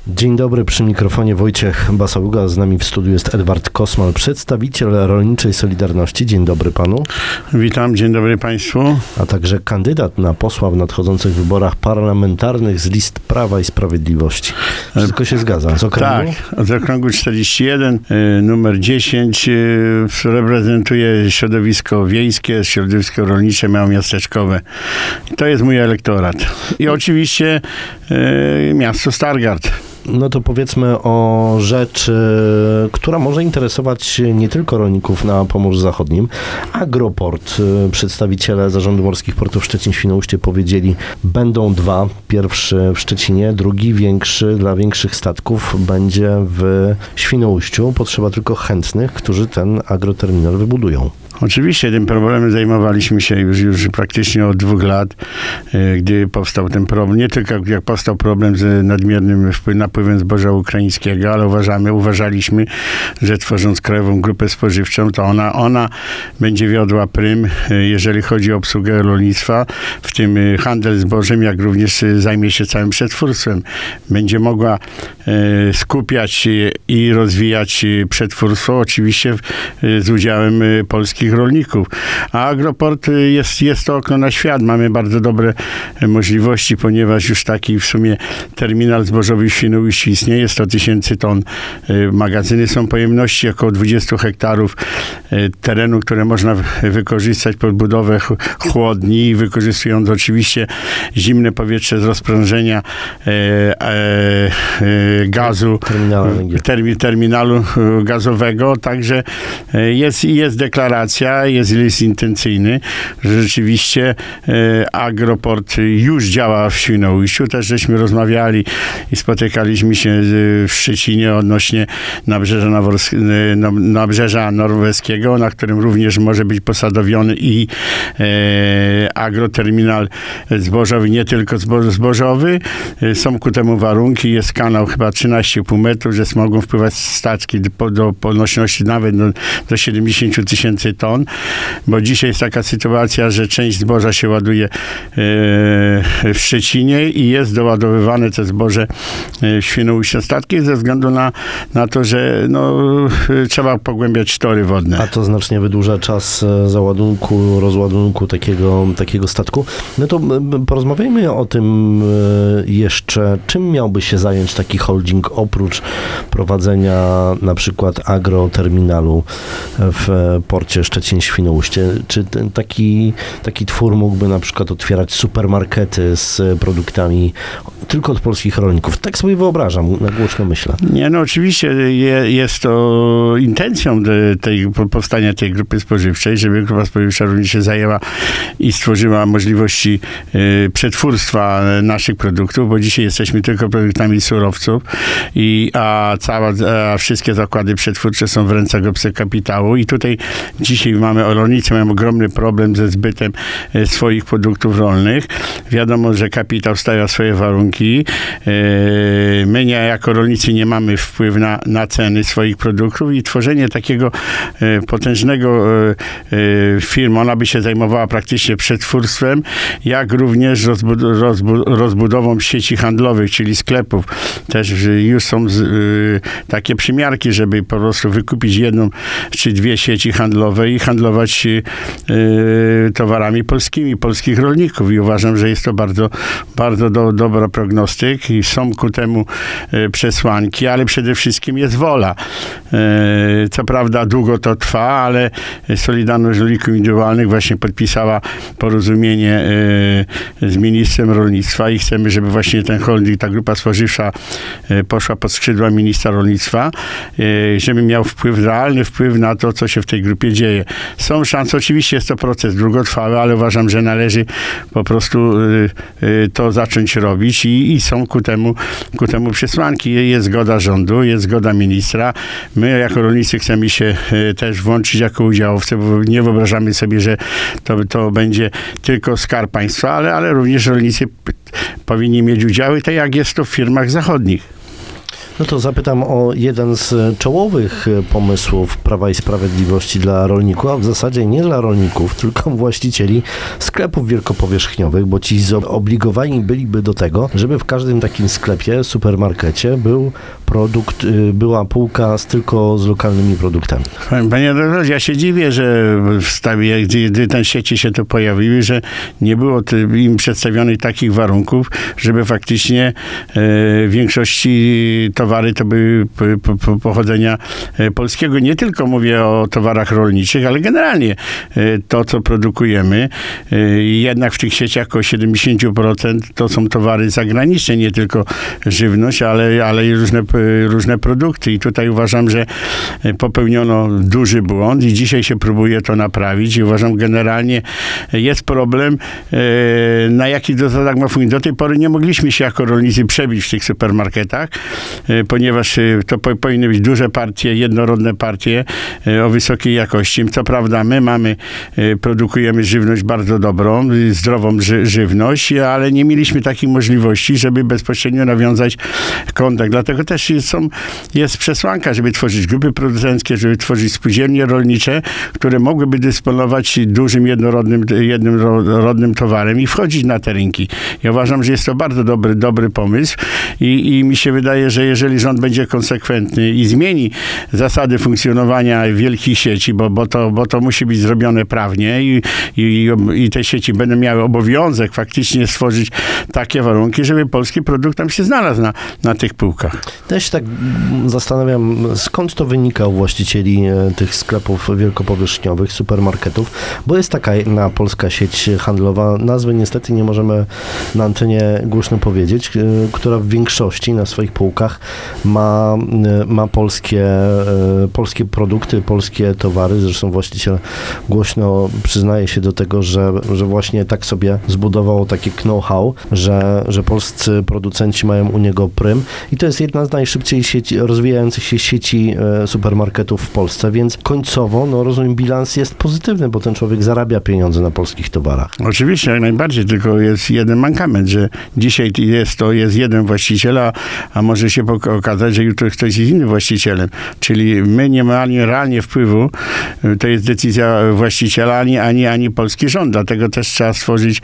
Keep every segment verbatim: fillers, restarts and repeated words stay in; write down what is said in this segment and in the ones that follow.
Dzień dobry, przy mikrofonie Wojciech Basaługa, z nami w studiu jest Edward Kosmal, przedstawiciel Rolniczej Solidarności. Dzień dobry panu. Witam, dzień dobry państwu. A także kandydat na posła w nadchodzących wyborach parlamentarnych z list Prawa i Sprawiedliwości. Wszystko się zgadza. Z okręgu? Tak, z okręgu czterdzieści jeden, numer dziesięć, reprezentuję środowisko wiejskie, środowisko rolnicze, małomiasteczkowe. To jest mój elektorat. I oczywiście e, miasto Stargard. No to powiedzmy o rzeczy, która może interesować nie tylko rolników na Pomorzu Zachodnim. Agroport, przedstawiciele Zarządu Morskich Portów Szczecin-Świnoujście powiedzieli, będą dwa. Pierwszy w Szczecinie, drugi większy dla większych statków będzie w Świnoujściu. Potrzeba tylko chętnych, którzy ten agroterminal wybudują. Oczywiście tym problemem zajmowaliśmy się już, już praktycznie od dwóch lat, gdy powstał ten problem. Nie tylko jak powstał problem z nadmiernym napływem zboża ukraińskiego, ale uważamy, uważaliśmy, że tworząc Krajową Grupę Spożywczą, to ona, ona będzie wiodła prym, jeżeli chodzi o obsługę rolnictwa, w tym handel zbożem, jak również zajmie się całym przetwórstwem. Będzie mogła skupiać i rozwijać przetwórstwo, oczywiście z udziałem polskich rolników. A Agroport jest, jest to okno na świat. Mamy bardzo dobre możliwości, ponieważ już taki w sumie terminal zbożowy w Świnoujściu istnieje, sto tysięcy ton. Magazyny są pojemności około dwadzieścia hektarów terenu, które można wykorzystać pod budowę chłodni, wykorzystując oczywiście zimne powietrze z rozprężenia e, e, e, gazu, termi, terminalu gazowego. Także jest, jest deklaracja, jest list intencyjny, że rzeczywiście e, Agroport już działa w Świnoujściu. Też żeśmy rozmawiali i spotykaliśmy się w Szczecinie odnośnie nabrzeża, Nawors- nabrzeża norweskiego, na którym również może być posadowiony i e, agroterminal zbożowy, nie tylko zbo- zbożowy. E, są ku temu warunki. Jest kanał chyba trzynaście i pół metrów, że mogą wpływać statki do, do ponośności nawet do, do siedemdziesiąt tysięcy ton, bo dzisiaj jest taka sytuacja, że część zboża się ładuje e, w Szczecinie i jest doładowywane to zboże w Świnoujściu statki ze względu na, na to, że no, trzeba pogłębiać tory wodne. A to znacznie wydłuża czas załadunku, rozładunku takiego, takiego statku. No to porozmawiajmy o tym jeszcze, czym miałby się zająć taki holding oprócz prowadzenia na przykład agroterminalu w porcie Szczecin-Świnoujście. Czy ten taki, taki twór mógłby na przykład otwierać supermarkety z produktami tylko od polskich rolników? Tak sobie wyobrażam, na głośno myślę. Nie, no oczywiście je, jest to intencją tej, powstania tej grupy spożywczej, żeby grupa spożywcza również się zajęła i stworzyła możliwości y, przetwórstwa naszych produktów, bo dzisiaj jesteśmy tylko produktami surowców, i, a, cała, a wszystkie zakłady przetwórcze są w rękach obcego kapitału i tutaj dzisiaj mamy, rolnicy mają ogromny problem ze zbytem y, swoich produktów rolnych. Wiadomo, że kapitał stawia swoje warunki. Y, my nie, jako rolnicy nie mamy wpływu na, na ceny swoich produktów i tworzenie takiego y, potężnego y, y, firmy, ona by się zajmowała praktycznie przetwórstwem, jak również rozbud- rozbu- rozbudową sieci handlowych, czyli sklepów. Też już są z, y, takie przymiarki, żeby po prostu wykupić jedną czy dwie sieci handlowe i handlować y, towarami polskimi, polskich rolników. I uważam, że jest to bardzo, bardzo do, dobra prognostyk i są ku temu y, przesłanki, ale przede wszystkim jest wola. Y, co prawda długo to trwa, ale Solidarność Rolników Indywidualnych właśnie podpisała porozumienie y, z ministrem rolnictwa i chcemy, żeby właśnie ten holding, ta grupa spożywcza y, poszła pod skrzydła ministra rolnictwa, y, żeby miał wpływ, realny wpływ na to, co się w tej grupie dzieje. Są szanse, oczywiście jest to proces długotrwały, ale uważam, że należy po prostu y, y, to zacząć robić i, i są ku temu, ku temu przesłanki. Jest zgoda rządu, jest zgoda ministra. My jako rolnicy chcemy się y, też włączyć jako udziałowcy, bo nie wyobrażamy sobie, że to, to będzie tylko skarb państwa, ale, ale również rolnicy p- powinni mieć udziały, tak jak jest to w firmach zachodnich. No to zapytam o jeden z czołowych pomysłów Prawa i Sprawiedliwości dla rolników, a w zasadzie nie dla rolników, tylko właścicieli sklepów wielkopowierzchniowych, bo ci zobligowani byliby do tego, żeby w każdym takim sklepie, supermarkecie był produkt, była półka z tylko z lokalnymi produktami. Panie redaktorze, ja się dziwię, że w stawie, gdy, gdy te sieci się tu pojawiły, że nie było im przedstawionych takich warunków, żeby faktycznie e, w większości towary to były po, po, pochodzenia polskiego. Nie tylko mówię o towarach rolniczych, ale generalnie e, to, co produkujemy. E, jednak w tych sieciach około siedemdziesiąt procent to są towary zagraniczne, nie tylko żywność, ale, ale i różne, różne produkty. I tutaj uważam, że popełniono duży błąd i dzisiaj się próbuje to naprawić i uważam, generalnie jest problem, na jakich zasadach ma funkcjonować. Do tej pory nie mogliśmy się jako rolnicy przebić w tych supermarketach, ponieważ to po, powinny być duże partie, jednorodne partie o wysokiej jakości. Co prawda my mamy, produkujemy żywność bardzo dobrą, zdrową ży, żywność, ale nie mieliśmy takiej możliwości, żeby bezpośrednio nawiązać kontakt. Dlatego też jest, są, jest przesłanka, żeby tworzyć grupy producenckie, żeby tworzyć spółdzielnie rolnicze, które mogłyby dysponować dużym, jednorodnym, jednorodnym towarem i wchodzić na te rynki. Ja uważam, że jest to bardzo dobry, dobry pomysł i, i mi się wydaje, że jeżeli rząd będzie konsekwentny i zmieni zasady funkcjonowania wielkich sieci, bo, bo, to, bo to musi być zrobione prawnie i, i, i te sieci będą miały obowiązek faktycznie stworzyć takie warunki, żeby polski produkt tam się znalazł na, na tych półkach. Ja się tak zastanawiam, skąd to wynika u właścicieli tych sklepów wielkopowierzchniowych, supermarketów, bo jest taka jedna polska sieć handlowa, nazwy niestety nie możemy na antenie głośno powiedzieć, która w większości na swoich półkach ma, ma polskie, polskie produkty, polskie towary. Zresztą właściciel głośno przyznaje się do tego, że, że właśnie tak sobie zbudowało takie know-how, że, że polscy producenci mają u niego prym i to jest jedna z najszybciej sieci, rozwijających się sieci supermarketów w Polsce, więc końcowo, no rozumiem, bilans jest pozytywny, bo ten człowiek zarabia pieniądze na polskich towarach. Oczywiście, jak najbardziej, tylko jest jeden mankament, że dzisiaj jest to jest jeden właściciel, a, a może się okazać, że jutro ktoś jest innym właścicielem. Czyli my nie mamy realnie wpływu, to jest decyzja właściciela, ani, ani, ani polski rząd. Dlatego też trzeba stworzyć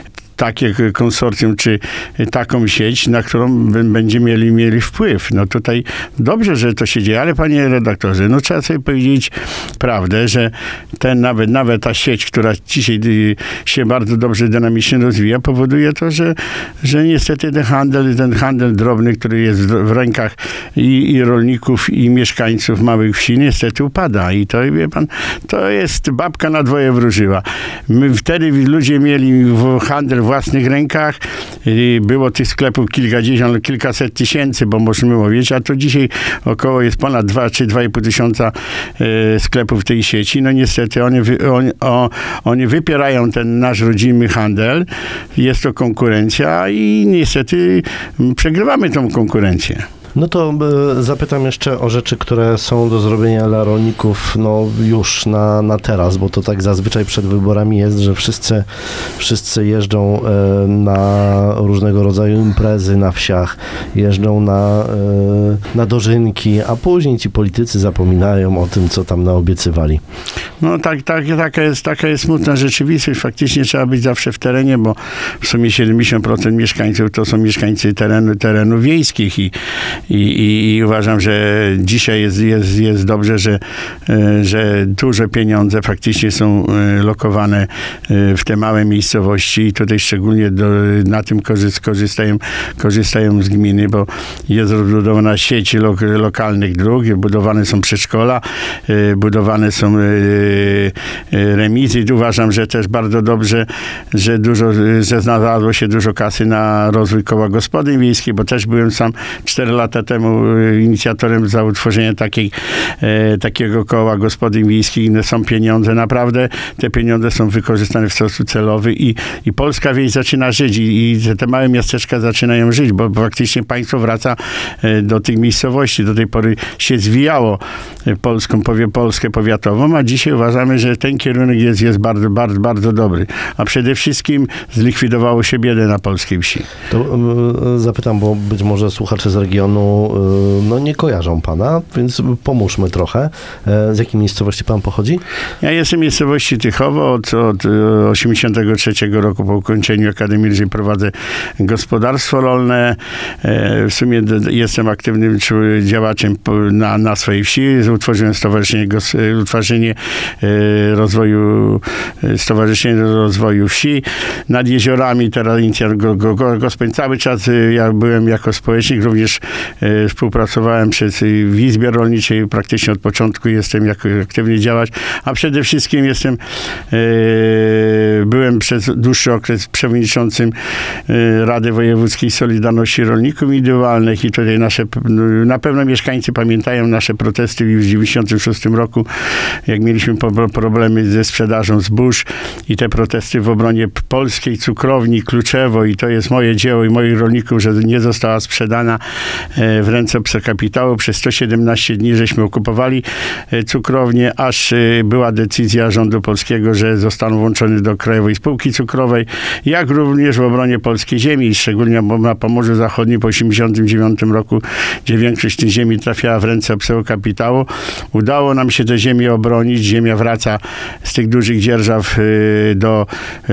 takie konsorcjum, czy taką sieć, na którą będziemy mieli, mieli wpływ. No tutaj dobrze, że to się dzieje, ale panie redaktorze, no trzeba sobie powiedzieć prawdę, że ten nawet, nawet ta sieć, która dzisiaj się bardzo dobrze dynamicznie rozwija, powoduje to, że, że niestety ten handel, ten handel drobny, który jest w rękach i, i rolników, i mieszkańców małych wsi, niestety upada. I to, wie pan, to jest babka na dwoje wróżyła. My wtedy ludzie mieli handel w własnych rękach. Było tych sklepów kilkadziesiąt, kilkaset tysięcy, bo możemy mówić, a to dzisiaj około jest ponad dwa czy dwa i pół tysiąca sklepów w tej sieci. No niestety one, oni, oni wypierają ten nasz rodzimy handel. Jest to konkurencja i niestety przegrywamy tą konkurencję. No to y, zapytam jeszcze o rzeczy, które są do zrobienia dla rolników no już na, na teraz, bo to tak zazwyczaj przed wyborami jest, że wszyscy, wszyscy jeżdżą y, na różnego rodzaju imprezy na wsiach, jeżdżą na, y, na dożynki, a później ci politycy zapominają o tym, co tam naobiecywali. No tak, tak, taka jest, taka jest smutna rzeczywistość. Faktycznie trzeba być zawsze w terenie, bo w sumie siedemdziesiąt procent mieszkańców to są mieszkańcy terenu, terenów wiejskich i I, i, I uważam, że dzisiaj jest, jest, jest dobrze, że, że duże pieniądze faktycznie są lokowane w te małe miejscowości i tutaj szczególnie do, na tym korzystają, korzystają z gminy, bo jest rozbudowana sieć lo, lokalnych dróg, budowane są przedszkola, budowane są remizy. I uważam, że też bardzo dobrze, że dużo, że znalazło się dużo kasy na rozwój koła gospodyń wiejskich, bo też byłem sam cztery lata temu inicjatorem za utworzenie takiej, e, takiego koła gospodyń wiejskich. Są pieniądze, naprawdę te pieniądze są wykorzystane w sposób celowy i, i polska wieś zaczyna żyć i, i te małe miasteczka zaczynają żyć, bo faktycznie państwo wraca e, do tych miejscowości. Do tej pory się zwijało Polską, powie, Polskę powiatową, a dzisiaj uważamy, że ten kierunek jest, jest bardzo, bardzo, bardzo dobry. A przede wszystkim zlikwidowało się biedę na polskiej wsi. To um, zapytam, bo być może słuchacze z regionu pewno y, no, nie kojarzą pana, więc pomóżmy trochę. E, z jakiej miejscowości pan pochodzi? Ja jestem z miejscowości Tychowo. Od, od osiemdziesiątego trzeciego roku po ukończeniu Akademii Lżej prowadzę gospodarstwo rolne. E, w sumie d- jestem aktywnym czu- działaczem po, na, na swojej wsi. Utworzyłem Stowarzyszenie, Gos- utworzenie e, rozwoju, Stowarzyszenie Rozwoju Wsi. Nad jeziorami teraz inicjatywa go, go, go, Gospeń. Cały czas e, ja byłem jako społecznik, również e, współpracowałem przez, w Izbie Rolniczej. Praktycznie od początku jestem jako aktywny działacz, a przede wszystkim jestem, e, byłem przez dłuższy okres przewodniczącym e, Rady Wojewódzkiej Solidarności Rolników Indywidualnych i tutaj nasze, na pewno mieszkańcy pamiętają nasze protesty już w dziewięćdziesiątym szóstym roku, jak mieliśmy po, problemy ze sprzedażą zbóż i te protesty w obronie polskiej cukrowni Kluczewo i to jest moje dzieło i moich rolników, że nie została sprzedana e, w ręce obcokapitału. Przez sto siedemnaście dni żeśmy okupowali e, cukrownię, aż e, była decyzja rządu polskiego, że zostaną włączone do Krajowej Spółki Cukrowej, jak również w obronie polskiej ziemi, szczególnie na Pomorzu Zachodnim po osiemdziesiątym dziewiątym roku, gdzie większość tej ziemi trafiała w ręce obcego kapitału. Udało nam się tę ziemię obronić. Ziemia wraca z tych dużych dzierżaw e, do e,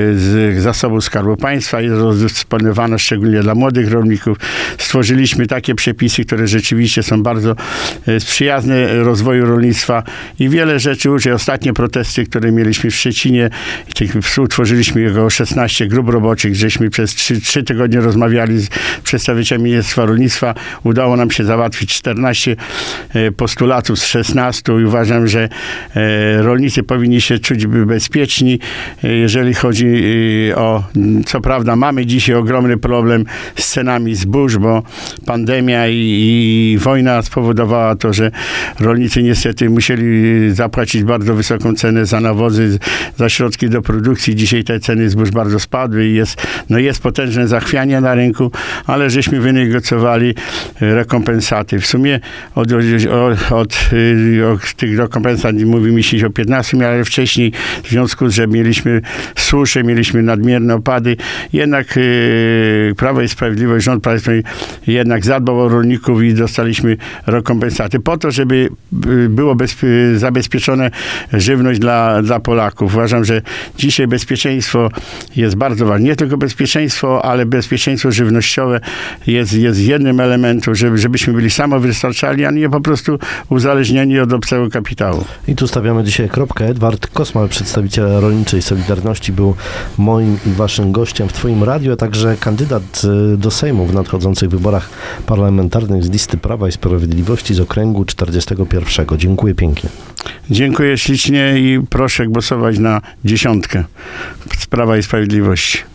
z zasobu Skarbu Państwa, jest rozdysponowana szczególnie dla młodych rolników. Stworzyliśmy takie przepisy, które rzeczywiście są bardzo e, przyjazne rozwoju rolnictwa i wiele rzeczy już. Ostatnie protesty, które mieliśmy w Szczecinie, tych, utworzyliśmy jego szesnaście grup roboczych, żeśmy przez trzy tygodnie rozmawiali z przedstawicielami Ministerstwa Rolnictwa. Udało nam się załatwić czternaście e, postulatów z szesnastu i uważam, że e, rolnicy powinni się czuć bezpieczni, e, jeżeli chodzi e, o, co prawda mamy dzisiaj ogromny problem z cenami zbóż, bo pandemia i, i wojna spowodowała to, że rolnicy niestety musieli zapłacić bardzo wysoką cenę za nawozy, za środki do produkcji. Dzisiaj te ceny zbóż bardzo spadły i jest, no jest potężne zachwianie na rynku, ale żeśmy wynegocjowali rekompensaty. W sumie od, od, od, od tych rekompensat mówimy się o piętnastu, ale wcześniej w związku z, że mieliśmy suszę, mieliśmy nadmierne opady, jednak yy, Prawo i Sprawiedliwość, rząd Prawa i Sprawiedliwości jednak zadbał o rolników i dostaliśmy rekompensaty po to, żeby było bezpie- zabezpieczone żywność dla, dla Polaków. Uważam, że dzisiaj bezpieczeństwo jest bardzo ważne. Nie tylko bezpieczeństwo, ale bezpieczeństwo żywnościowe jest, jest jednym elementem, żeby, żebyśmy byli samowystarczalni, a nie po prostu uzależnieni od obcego kapitału. I tu stawiamy dzisiaj kropkę. Edward Kosmal, przedstawiciel Rolniczej Solidarności, był moim i waszym gościem w twoim radiu, a także kandydat do Sejmu w nadchodzących wyborach parlamentarnych z listy Prawa i Sprawiedliwości z okręgu czterdziestego pierwszego. Dziękuję pięknie. Dziękuję ślicznie i proszę głosować na dziesiątkę z Prawa i Sprawiedliwości.